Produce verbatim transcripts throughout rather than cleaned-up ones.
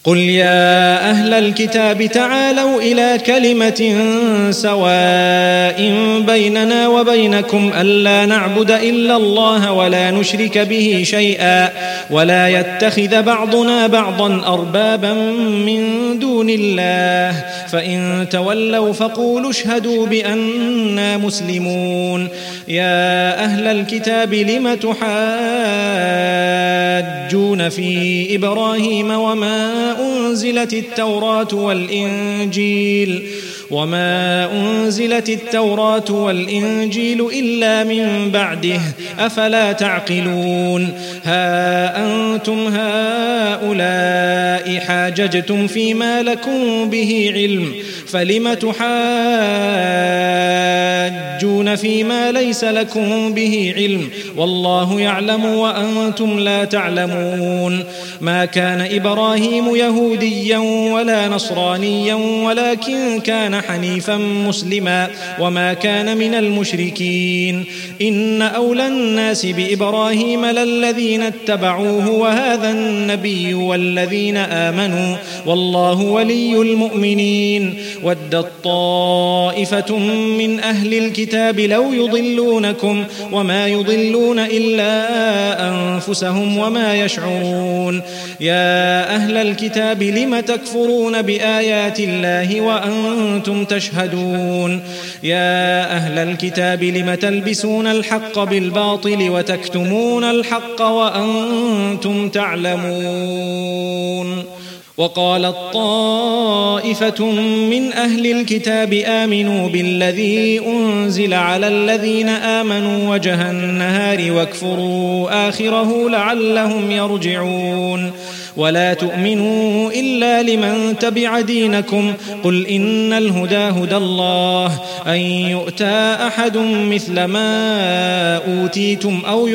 قل يا أهل الكتاب تعالوا إلى كلمة سواء بيننا وبينكم ألا نعبد إلا الله ولا نشرك به شيئا ولا يتخذ بعضنا بعضا أربابا من دون الله فإن تولوا فقولوا اشهدوا بأننا مسلمون. يا أهل الكتاب لم تحاجون في إبراهيم وما أنزلت التوراة والإنجيل وما أنزلت التوراة والإنجيل إلا من بعده أفلا تعقلون. ها أنتم هؤلاء حاججتم فيما لكم به علم فلم تحاجون فيما ليس لكم به علم والله يعلم وأنتم لا تعلمون. ما كان إبراهيم يهوديا ولا نصرانيا ولكن كان حنيفا مسلما وما كان من المشركين. إن أولى الناس بإبراهيم للذين اتبعوه وهذا النبي والذين آمنوا والله ولي المؤمنين. ودت طائفة من أهل الكتاب لو يضلونكم وما يضلون إلا أنفسهم وما يشعرون. يا أهل الكتاب لم تكفرون بآيات الله وأنتم تشهدون. يا أهل الكتاب لم تلبسون الحق بالباطل وتكتمون الحق وأنتم تعلمون. وقالت طائفة من أهل الكتاب آمنوا بالذي أنزل على الذين آمنوا وجه النهار واكفروا آخره لعلهم يرجعون. ولا تؤمنوا إلا لمن تبع دينكم قل إن الهدى هدى الله أن يؤتى أحد مثل ما أوتيتم أو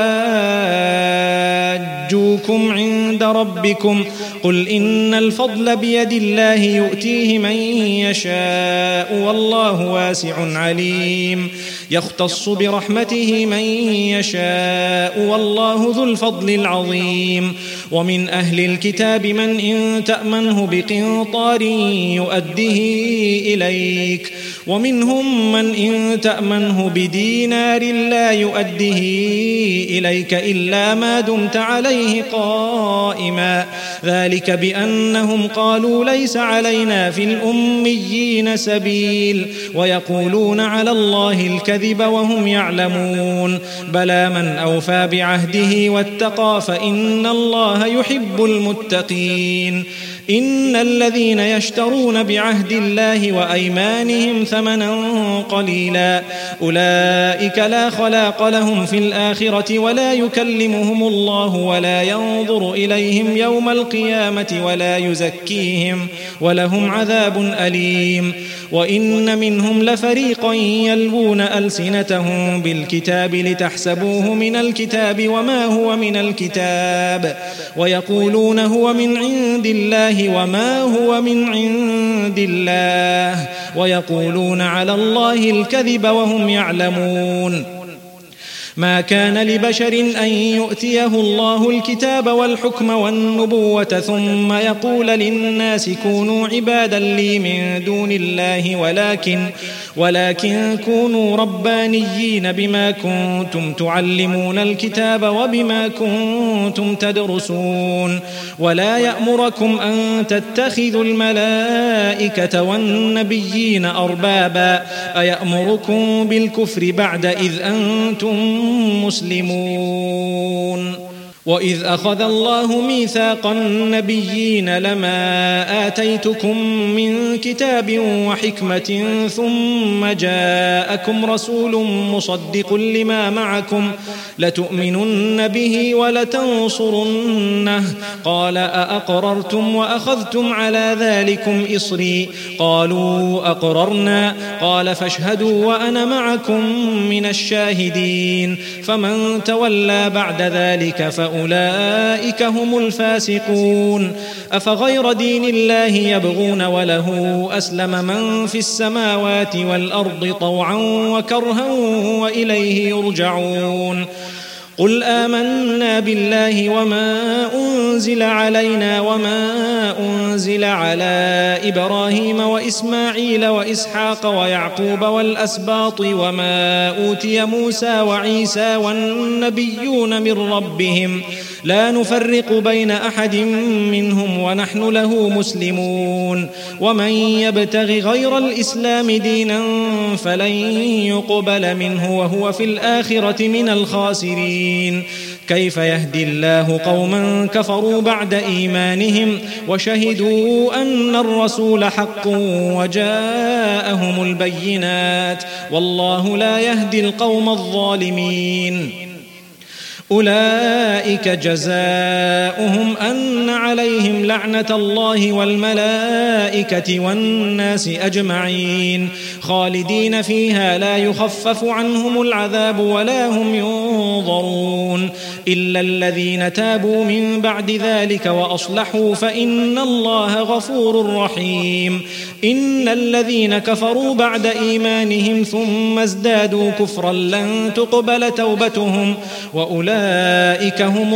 يحاجوكم عند ربكم قل إن الفضل بيد الله يؤتيه من يشاء والله واسع عليم. يختص برحمته من يشاء والله ذو الفضل العظيم. ومن أهل الكتاب من إن تأمنه بقنطار يؤده إليك ومنهم من إن تأمنه بدينار لا يؤده إليك إلا ما دمت عليه قائما ذلك بأنهم قالوا ليس علينا في الأميين سبيل ويقولون على الله الكذب وهم يعلمون. بلى من أوفى بعهده واتقى فإن الله يحب المتقين. إن الذين يشترون بعهد الله وأيمانهم ثمنا قليلا أولئك لا خلاق لهم في الآخرة ولا يكلمهم الله ولا ينظر إليهم يوم القيامة ولا يزكيهم ولهم عذاب أليم. وإن منهم لفريقا يلوون ألسنتهم بالكتاب لتحسبوه من الكتاب وما هو من الكتاب ويقولون هو من عند الله وما هو من عند الله ويقولون على الله الكذب وهم يعلمون. ما كان لبشر أن يؤتيه الله الكتاب والحكم والنبوة ثم يقول للناس كونوا عبادا لي من دون الله ولكن ولكن كونوا ربانيين بما كنتم تعلمون الكتاب وبما كنتم تدرسون. ولا يأمركم أن تتخذوا الملائكة والنبيين أربابا أيأمركم بالكفر بعد إذ أنتم مسلمون. وإذ أخذ الله ميثاق النبيين لما آتيتكم من كتاب وحكمة ثم جاءكم رسول مصدق لما معكم لتؤمنن به ولتنصرنه قال أأقررتم وأخذتم على ذلكم إصري قالوا أقررنا قال فاشهدوا وأنا معكم من الشاهدين. فمن تولى بعد ذلك فأولئك هم الفاسقون. أفغير دين الله يبغون وله أسلم من في السماوات والأرض طوعا وكرها وإليه يرجعون. قل آمنا بالله وما أنزل علينا وما أنزل على إبراهيم وإسماعيل وإسحاق ويعقوب والأسباط وما أوتي موسى وعيسى والنبيون من ربهم لا نفرق بين أحد منهم ونحن له مسلمون ومن يبتغ غير الإسلام دينا فلن يقبل منه وهو في الآخرة من الخاسرين كيف يهدي الله قوما كفروا بعد إيمانهم وشهدوا أن الرسول حق وجاءهم البينات والله لا يهدي القوم الظالمين أولئك جزاؤهم أن عليهم لعنة الله والملائكة والناس أجمعين خالدين فيها لا يخفف عنهم العذاب ولا هم ينظرون إلا الذين تابوا من بعد ذلك وأصلحوا فإن الله غفور رحيم إن الذين كفروا بعد إيمانهم ثم ازدادوا كفرا لن تقبل توبتهم وأولئك هم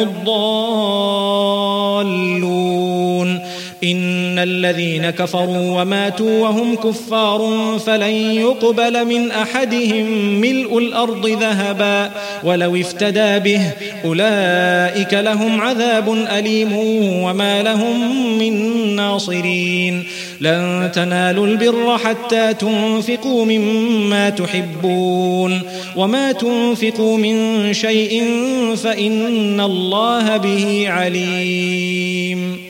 الضالون إن الذين كفروا وماتوا وهم كفار فلن يقبل من أحدهم ملء الأرض ذهبا ولو افتدى به أولئك لهم عذاب أليم وما لهم من ناصرين لن تنالوا البر حتى تنفقوا مما تحبون وما تنفقوا من شيء فإن الله به عليم